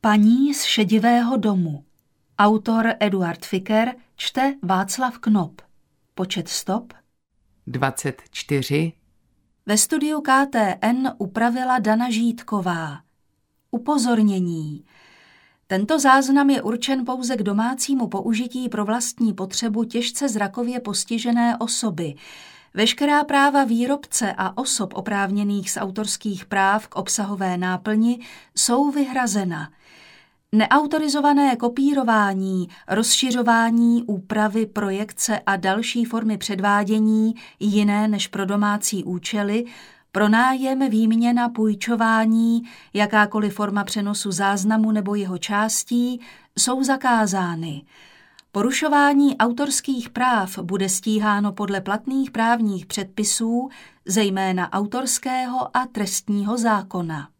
Paní z šedivého domu. Autor Eduard Ficker, čte Václav Knop. Počet stop 24. Ve studiu KTN upravila Dana Žítková. Upozornění. Tento záznam je určen pouze k domácímu použití pro vlastní potřebu těžce zrakově postižené osoby. Veškerá práva výrobce a osob oprávněných z autorských práv k obsahové náplni jsou vyhrazena. Neautorizované kopírování, rozšiřování, úpravy, projekce a další formy předvádění jiné než pro domácí účely, pronájem, výměna, půjčování, jakákoliv forma přenosu záznamu nebo jeho částí jsou zakázány. Porušování autorských práv bude stíháno podle platných právních předpisů, zejména autorského a trestního zákona.